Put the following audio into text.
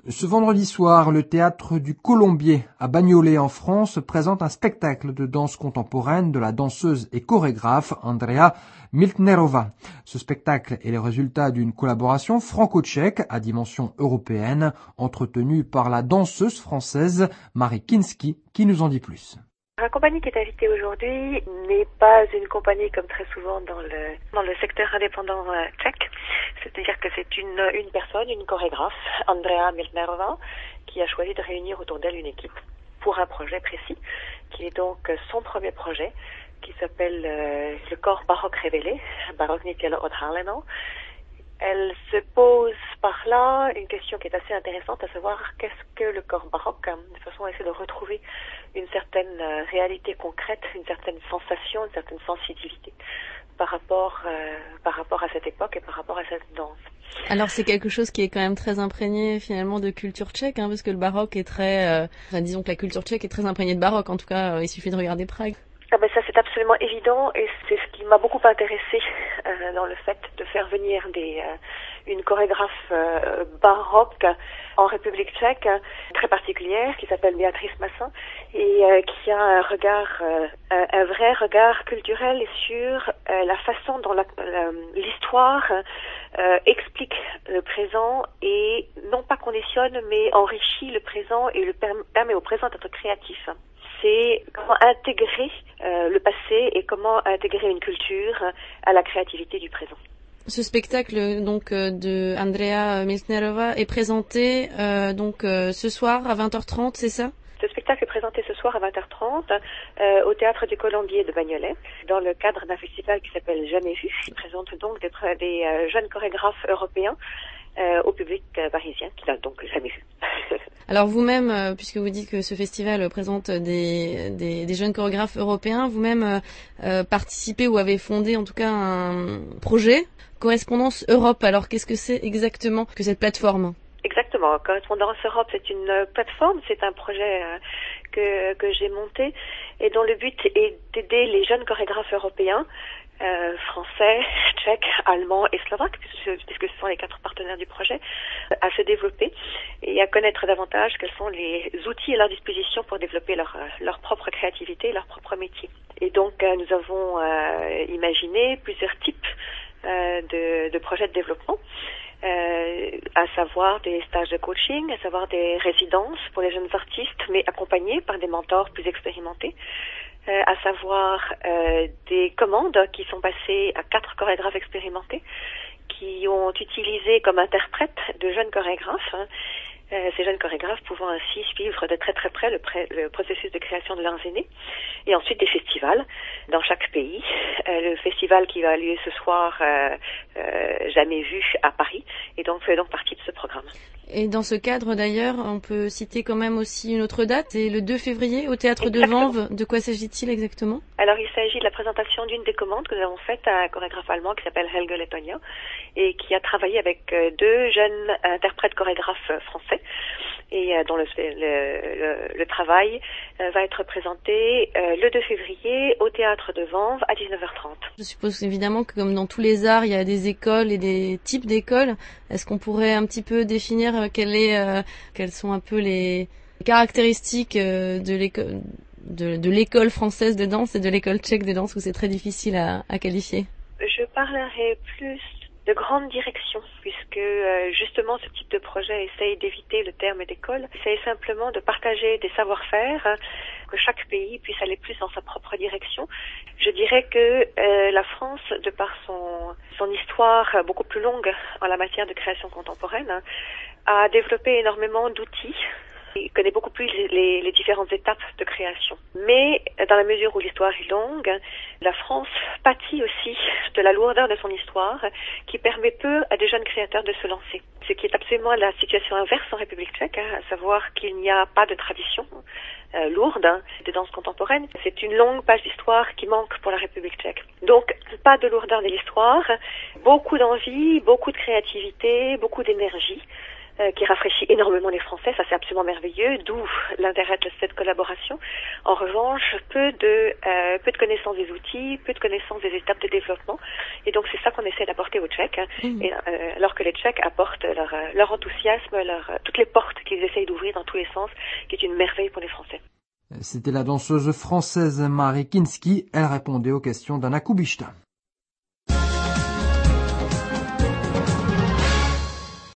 Ce vendredi soir, le théâtre du Colombier à Bagnolet en France présente un spectacle de danse contemporaine de la danseuse et chorégraphe Andrea Miltnerova. Ce spectacle est le résultat d'une collaboration franco-tchèque à dimension européenne entretenue par la danseuse française Marie Kinski qui nous en dit plus. La compagnie qui est invitée aujourd'hui n'est pas une compagnie comme très souvent dans le secteur indépendant tchèque. C'est-à-dire que c'est une personne, une chorégraphe, Andrea Miltnerova, qui a choisi de réunir autour d'elle une équipe pour un projet précis, qui est donc son premier projet, qui s'appelle le corps baroque révélé, Baroque Nickel Odhaleno. Elle se pose par là une question qui est assez intéressante, à savoir qu'est-ce que le corps baroque, de façon à essayer de retrouver une certaine réalité concrète, une certaine sensation, une certaine sensibilité par rapport à cette époque et par rapport à cette danse. Alors c'est quelque chose qui est quand même très imprégné finalement de culture tchèque, parce que le baroque est très, disons que la culture tchèque est très imprégnée de baroque. En tout cas, il suffit de regarder Prague. Ah ben ça c'est absolument évident et c'est ce qui m'a beaucoup intéressée dans le fait de faire venir une chorégraphe baroque en République tchèque très particulière qui s'appelle Béatrice Massin et qui a un vrai regard culturel sur la façon dont l'histoire explique le présent et non pas conditionne mais enrichit le présent et permet au présent d'être créatif. C'est comment intégrer le passé et comment intégrer une culture à la créativité du présent. Ce spectacle donc de Andrea Miltnerova est présenté ce soir à 20h30, c'est ça? Ce spectacle est présenté ce soir à 20h30 au Théâtre du Colombier de Bagnolet, dans le cadre d'un festival qui s'appelle Jamais Vu, qui présente donc des jeunes chorégraphes européens au public parisien, qui n'a donc jamais vu. Alors vous-même, puisque vous dites que ce festival présente des jeunes chorégraphes européens, vous-même participez ou avez fondé en tout cas un projet, Correspondance Europe. Alors qu'est-ce que c'est exactement que cette plateforme ? Exactement, Correspondance Europe, c'est une plateforme, c'est un projet que j'ai monté et dont le but est d'aider les jeunes chorégraphes européens, français, tchèques, allemands et slovaques, puisque ce sont les 4 partenaires du projet, à se développer et à connaître davantage quels sont les outils à leur disposition pour développer leur propre créativité, leur propre métier. Et donc nous avons imaginé plusieurs types de projets de développement, à savoir des stages de coaching, à savoir des résidences pour les jeunes artistes, mais accompagnés par des mentors plus expérimentés, à savoir des commandes qui sont passées à 4 chorégraphes expérimentés qui ont utilisé comme interprètes de jeunes chorégraphes, ces jeunes chorégraphes pouvant ainsi suivre de très très près le processus de création de leurs aînés, et ensuite des festivals dans chaque pays. Le festival qui va lieu ce soir, Jamais Vu à Paris, et donc fait donc partie de ce programme. Et dans ce cadre d'ailleurs, on peut citer quand même aussi une autre date, c'est le 2 février au Théâtre Exactement. de Vanves. De quoi s'agit-il exactement ? Alors il s'agit de la présentation d'une des commandes que nous avons faites à un chorégraphe allemand qui s'appelle Helge Lettonia et qui a travaillé avec 2 jeunes interprètes chorégraphes français et dont le travail va être présenté le 2 février au Théâtre de Vanves à 19h30. Je suppose évidemment que comme dans tous les arts, il y a des écoles et des types d'écoles. Est-ce qu'on pourrait un petit peu définir quelles sont un peu les caractéristiques de l'école française de danse et de l'école tchèque de danse où c'est très difficile à qualifier? Je parlerai plus de grande direction, puisque justement ce type de projet essaye d'éviter le terme d'école, essaye simplement de partager des savoir-faire, que chaque pays puisse aller plus dans sa propre direction. Je dirais que la France, de par son histoire beaucoup plus longue en la matière de création contemporaine, a développé énormément d'outils. Il connaît beaucoup plus les différentes étapes de création. Mais dans la mesure où l'histoire est longue, la France pâtit aussi de la lourdeur de son histoire qui permet peu à des jeunes créateurs de se lancer. Ce qui est absolument la situation inverse en République tchèque, à savoir qu'il n'y a pas de tradition lourde de danse contemporaine. C'est une longue page d'histoire qui manque pour la République tchèque. Donc, pas de lourdeur de l'histoire, beaucoup d'envie, beaucoup de créativité, beaucoup d'énergie. qui rafraîchit énormément les Français, ça c'est absolument merveilleux, d'où l'intérêt de cette collaboration. En revanche, peu de connaissances des outils, peu de connaissances des étapes de développement, et donc c'est ça qu'on essaie d'apporter aux Tchèques, et, alors que les Tchèques apportent leur enthousiasme, toutes les portes qu'ils essayent d'ouvrir dans tous les sens, qui est une merveille pour les Français. C'était la danseuse française Marie Kinski, elle répondait aux questions d'Anna Kubishta.